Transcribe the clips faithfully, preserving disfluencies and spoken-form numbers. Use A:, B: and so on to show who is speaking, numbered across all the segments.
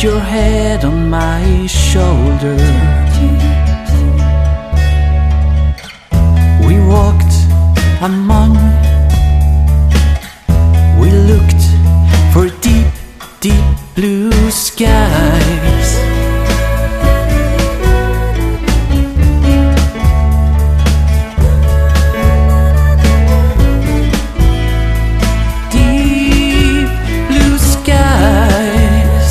A: your head on my shoulder. We walked among, we looked for deep, deep blue skies. Deep blue skies.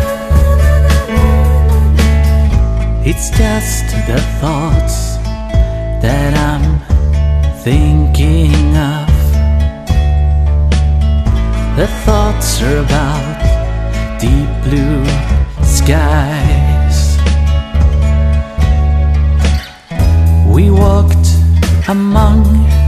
A: It's just the thoughts that I'm thinking of. The thoughts are about deep blue skies. We walked among,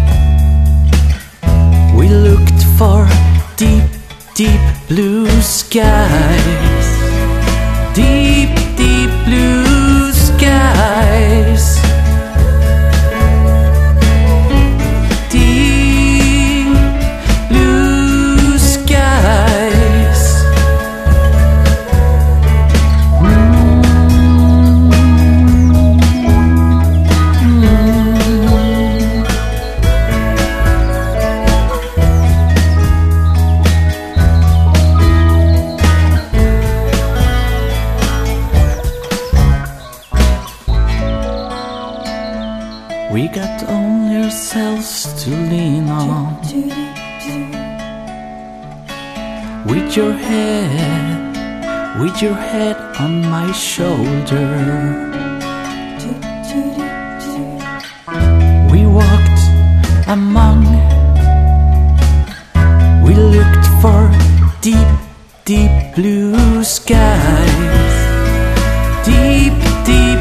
A: we looked for deep, deep blue skies. Deep, deep blue skies. Deep blue skies. We got only ourselves to lean on. With your head, with your head on my shoulder. We walked among, we looked for deep, deep blue skies. Deep, deep